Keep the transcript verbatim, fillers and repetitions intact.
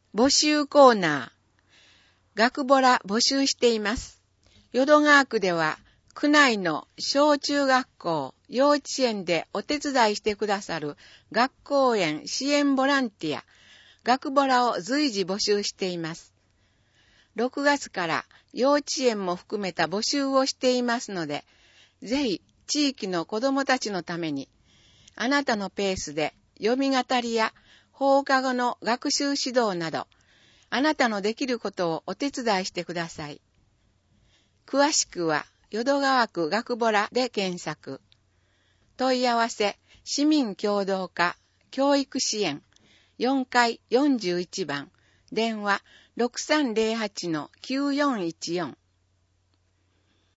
募集コーナー。学ボラ募集しています。淀川区では、区内の小中学校、幼稚園でお手伝いしてくださる学校園支援ボランティア、学ボラを随時募集しています。ろくがつから幼稚園も含めた募集をしていますので、ぜひ地域の子どもたちのために、あなたのペースで読み語りや放課後の学習指導など、あなたのできることをお手伝いしてください。詳しくは、淀川区学ボラで検索。問い合わせ、市民協働課教育支援よんかいよんじゅういちばん、電話 ろくさんゼロはちのきゅうよんいちよん。